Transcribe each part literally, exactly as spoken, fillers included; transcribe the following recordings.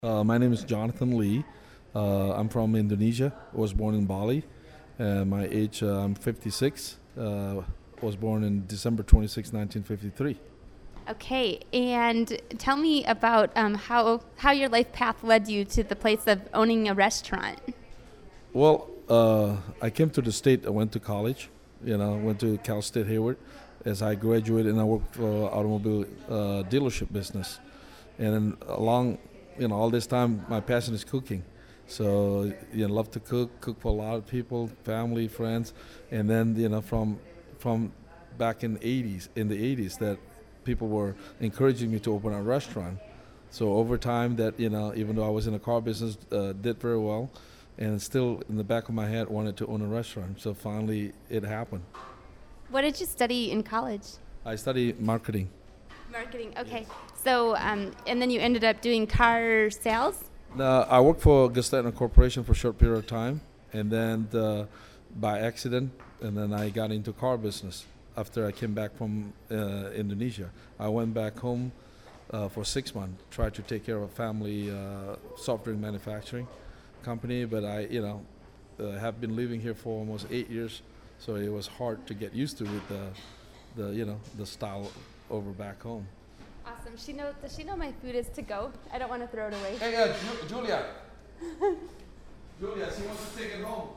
Uh, my name is Jonathan Lee. Uh, I'm from Indonesia. I was born in Bali. Uh, my age, uh, I'm fifty-six. Uh, was born in December twenty-sixth, nineteen fifty-three. Okay, and tell me about um, how how your life path led you to the place of owning a restaurant. Well, uh, I came to the state. I went to college. You know, went to Cal State Hayward. As I graduated, and I worked for automobile uh, dealership business. And then along, you know, all this time, my passion is cooking. So you know, love to cook, cook for a lot of people, family, friends, and then you know, from from back in the eighties, in the eighties, that people were encouraging me to open a restaurant. So over time, that you know, even though I was in the car business, uh, did very well, and still in the back of my head wanted to own a restaurant. So finally, it happened. What did you study in college? I studied marketing. Marketing. Okay. So, um, and then you ended up doing car sales. Uh, I worked for Gestetner Corporation for a short period of time, and then uh, by accident, and then I got into car business after I came back from uh, Indonesia. I went back home uh, for six months, tried to take care of a family uh, soft drink manufacturing company, but I, you know, uh, have been living here for almost eight years, so it was hard to get used to with the, the you know, the style over back home. Awesome. She knows. Does she know my food is to go? I don't want to throw it away. Hey, uh, Ju- Julia. Julia, she wants to take it home.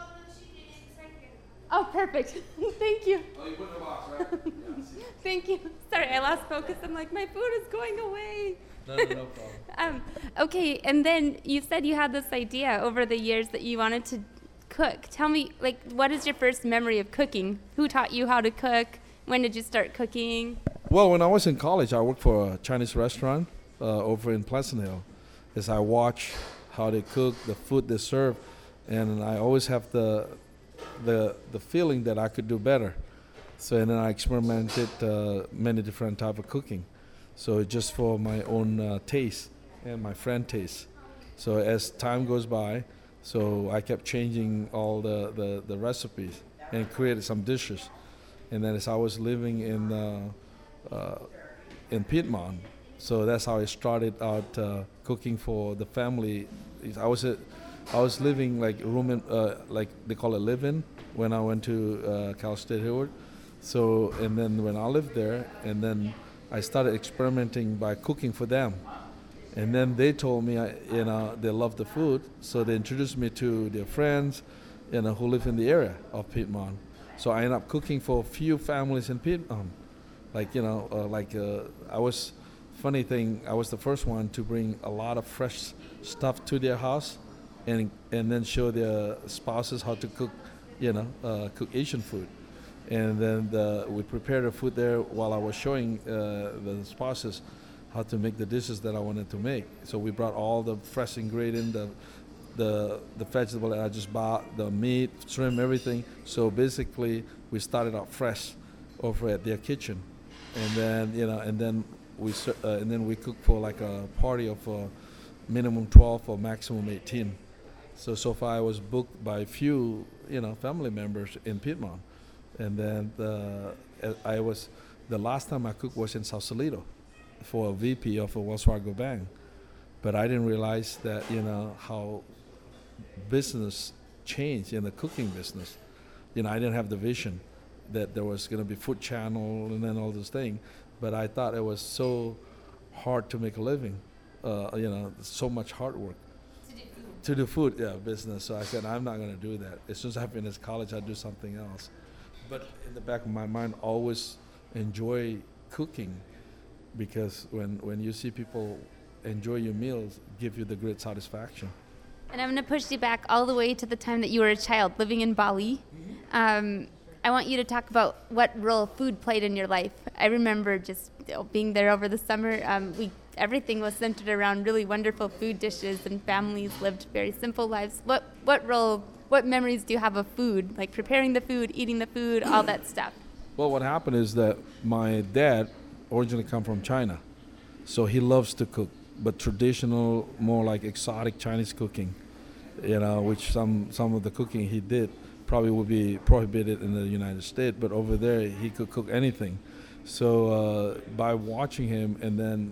Oh, perfect. Thank you. Oh, you put in the box, right? Yeah, see. Thank you. Sorry, I lost focus. I'm like, my food is going away. No, no, no problem. Um, okay, and then you said you had this idea over the years that you wanted to cook. Tell me, like, what is your first memory of cooking? Who taught you how to cook? When did you start cooking? Well, when I was in college, I worked for a Chinese restaurant uh, over in Pleasant Hill. As I watch how they cook, the food they serve, and I always have the the the feeling that I could do better. So and then I experimented uh, many different type of cooking. So just for my own uh, taste and my friend taste. So as time goes by, so I kept changing all the, the, the recipes and created some dishes. And then as I was living in uh, uh, in Piedmont, so that's how I started out uh, cooking for the family. I was a, I was living like room in, uh, like they call it live-in when I went to uh, Cal State Hayward. So and then when I lived there, and then I started experimenting by cooking for them. And then they told me, I, you know, they love the food, so they introduced me to their friends, you know, who live in the area of Piedmont. So I ended up cooking for a few families in Piedmont. Like, you know, uh, like uh, I was, funny thing, I was the first one to bring a lot of fresh stuff to their house and and then show their spouses how to cook, you know, uh, cook Asian food. And then the, we prepared the food there while I was showing uh, the spouses how to make the dishes that I wanted to make. So we brought all the fresh ingredient, the the the vegetable that I just bought, the meat, shrimp, everything. So basically, we started out fresh over at their kitchen, and then you know, and then we ser- uh, and then we cooked for like a party of uh, minimum twelve or maximum eighteen. So so far, I was booked by a few you know family members in Piedmont, and then the, uh, I was the last time I cooked was in Sausalito for a V P of a Wells Fargo bank, but I didn't realize that you know how business changed in the cooking business. You know, I didn't have the vision that there was going to be food channel and then all those things, but I thought it was so hard to make a living. Uh, you know, so much hard work to do food, yeah, business. So I said, I'm not going to do that. As soon as I finish college, I'll do something else. But in the back of my mind, always enjoy cooking, because when, when you see people enjoy your meals, give you the great satisfaction. And I'm going to push you back all the way to the time that you were a child living in Bali. Um, I want you to talk about what role food played in your life. I remember just you know, being there over the summer. Um, we everything was centered around really wonderful food dishes, and families lived very simple lives. What what role, what memories do you have of food, like preparing the food, eating the food, all that stuff? Well, what happened is that my dad originally come from China, so he loves to cook, but traditional, more like exotic Chinese cooking, you know, which some some of the cooking he did probably would be prohibited in the United States, but over there he could cook anything. So uh, by watching him and then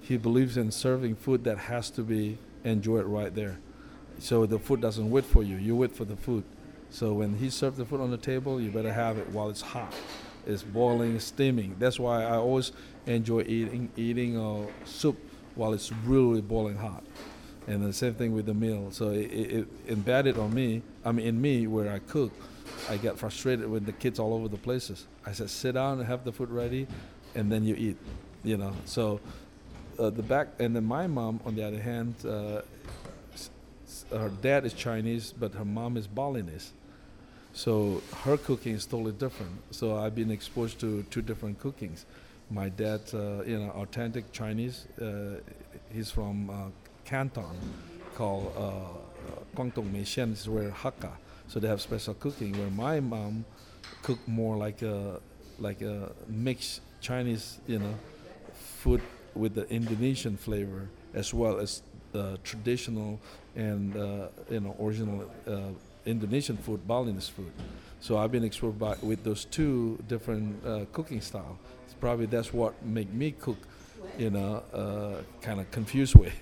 he believes in serving food that has to be enjoyed right there. So the food doesn't wait for you, you wait for the food. So when he serves the food on the table, you better have it while it's hot. It's boiling, steaming. That's why I always enjoy eating eating uh, soup while it's really boiling hot. And the same thing with the meal. So it, it, it embedded on me, I mean in me where I cook, I get frustrated with the kids all over the places. I said, sit down and have the food ready, and then you eat, you know. So uh, the back, and then my mom, on the other hand, uh, s- s- her dad is Chinese, but her mom is Balinese. So her cooking is totally different. So I've been exposed to two different cookings. My dad, uh, you know, authentic Chinese. Uh, he's from uh, Canton, called uh, Guangdong Meishan, is where Hakka. So they have special cooking. Where my mom cooked more like a like a mixed Chinese, you know, food with the Indonesian flavor as well as uh, traditional and uh, you know original uh, Indonesian food, Balinese food. So I've been exposed by, with those two different uh, cooking styles. Probably that's what make me cook, you know, uh, kind of confused way.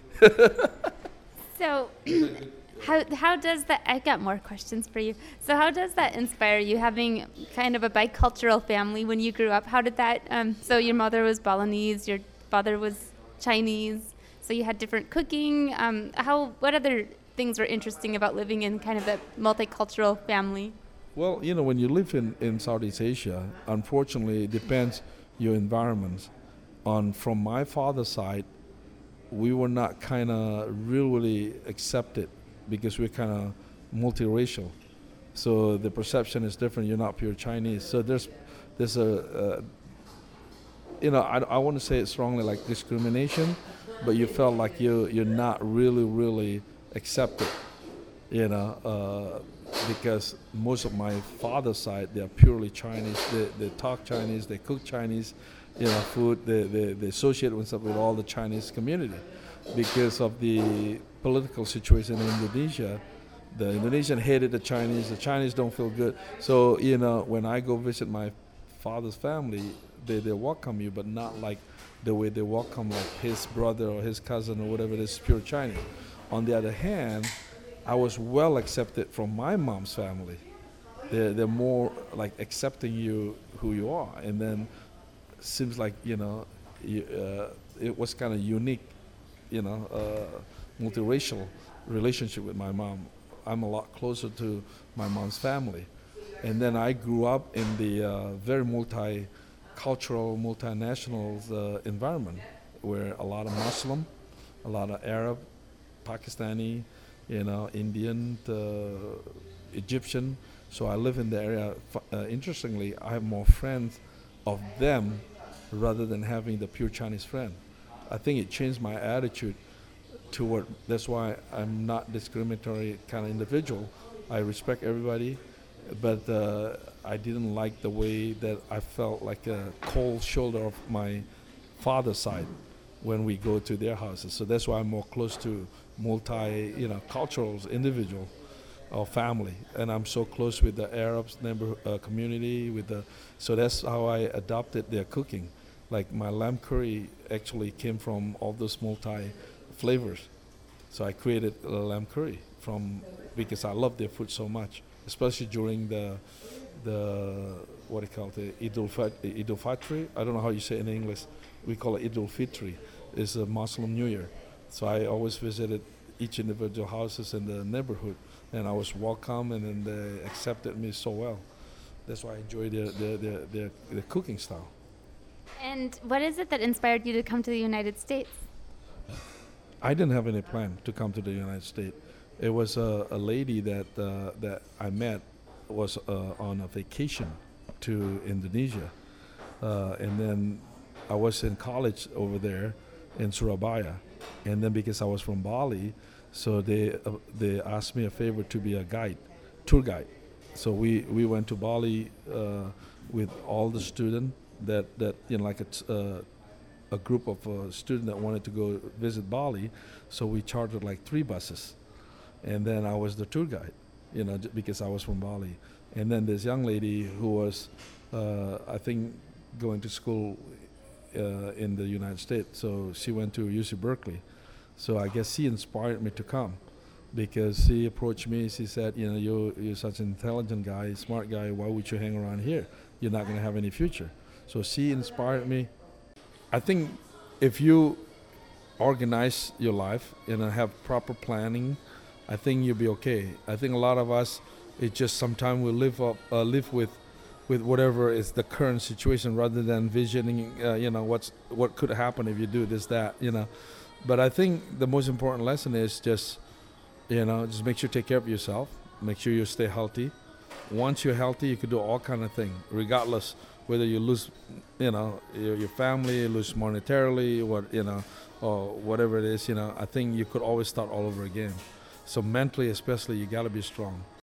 So, how how does that? I got more questions for you. So, how does that inspire you? Having kind of a bicultural family when you grew up, how did that? Um, so, your mother was Balinese, your father was Chinese. So, you had different cooking. Um, how? What other things were interesting about living in kind of a multicultural family? Well, you know, when you live in, in Southeast Asia, unfortunately, it depends your environment. On from my father's side, we were not kind of really accepted because we're kind of multiracial. So the perception is different. You're not pure Chinese. So there's there's a, uh, you know, I, I want to say it strongly like discrimination, but you felt like you you're not really really accepted, you know, uh, because most of my father's side they are purely Chinese. They they talk Chinese. They cook Chinese, you know, food. They they, they associate themselves with all the Chinese community. Because of the political situation in Indonesia, the Indonesian hated the Chinese. The Chinese don't feel good. So you know, when I go visit my father's family, they they welcome you, but not like the way they welcome like his brother or his cousin or whatever it is, pure Chinese. On the other hand, I was well accepted from my mom's family. They're, they're more like accepting you who you are. And then seems like, you know, you, uh, it was kind of unique, you know, uh, multiracial relationship with my mom. I'm a lot closer to my mom's family. And then I grew up in the uh, very multicultural, multinational uh, environment where a lot of Muslim, a lot of Arab, Pakistani, you know, Indian, uh, Egyptian. So I live in the area. Uh, interestingly, I have more friends of them rather than having the pure Chinese friend. I think it changed my attitude toward, that's why I'm not discriminatory kind of individual. I respect everybody, but uh, I didn't like the way that I felt like a cold shoulder of my father's side when we go to their houses. So that's why I'm more close to multi, you know, cultural individual or family, and I'm so close with the Arabs neighbor uh, community. With the, so that's how I adopted their cooking. Like my lamb curry actually came from all those multi flavors. So I created a lamb curry from because I love their food so much, especially during the the what do you call it, the Idul Idul Fitri. I don't know how you say it in English. We call it Idul Fitri. It's a Muslim New Year. So I always visited each individual houses in the neighborhood, and I was welcome, and then they accepted me so well. That's why I enjoy their their, their, their, their cooking style. And what is it that inspired you to come to the United States? I didn't have any plan to come to the United States. It was a, a lady that uh, that I met was uh, on a vacation to Indonesia, uh, and then I was in college over there in Surabaya, and then because I was from Bali, so they uh, they asked me a favor to be a guide, tour guide. So we, we went to Bali uh, with all the students that, that you know like a t- uh, a group of uh, students that wanted to go visit Bali. So we chartered like three buses, and then I was the tour guide, you know, j- because I was from Bali. And then this young lady who was, uh, I think, going to school uh, in the United States. So she went to U C Berkeley. So I guess she inspired me to come because she approached me. She said, you know, you're, you're such an intelligent guy, smart guy. Why would you hang around here? You're not going to have any future. So she inspired me. I think if you organize your life and have proper planning, I think you'll be okay. I think a lot of us, it just sometimes we live up, uh, live with, with whatever is the current situation rather than visioning, uh, you know, what's what could happen if you do this, that, you know. But I think the most important lesson is just, you know, just make sure you take care of yourself. Make sure you stay healthy. Once you're healthy, you can do all kind of things, regardless whether you lose, you know, your, your family, lose monetarily, what, you know, or whatever it is, you know. I think you could always start all over again. So mentally, especially, you got to be strong.